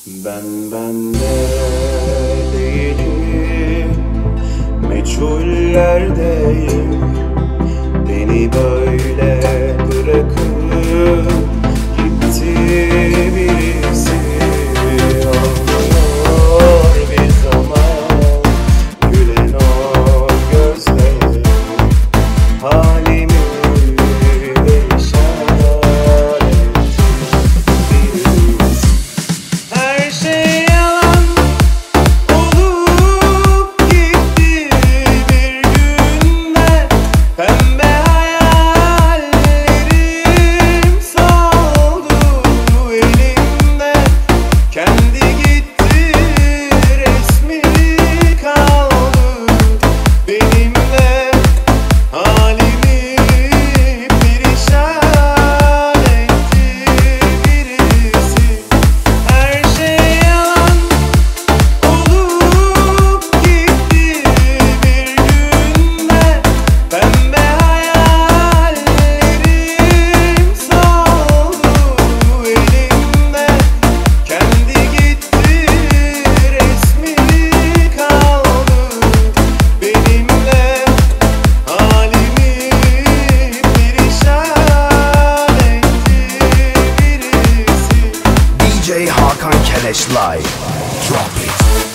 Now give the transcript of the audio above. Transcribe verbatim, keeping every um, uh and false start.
Ben bende değilim, meçhullerdeyim. Beni böyle bırakıp gitti birisi. Ağlıyor bir zaman gülen o gözlerim, halimi perişan etti birisi. Her şey yalan olup gitti bir günde. Pembe hayallerim soldu elimde. Kendi gitti, resmi kaldı benimle. Halimi perişan etti birisi. Her şey yalan olup gitti bir günde. Pembe hayallerim soldu elimde. Kendi gitti, resmi kaldı benimle. Halimi perişan etti birisi. D J Hakan Keleş Live. Drop it.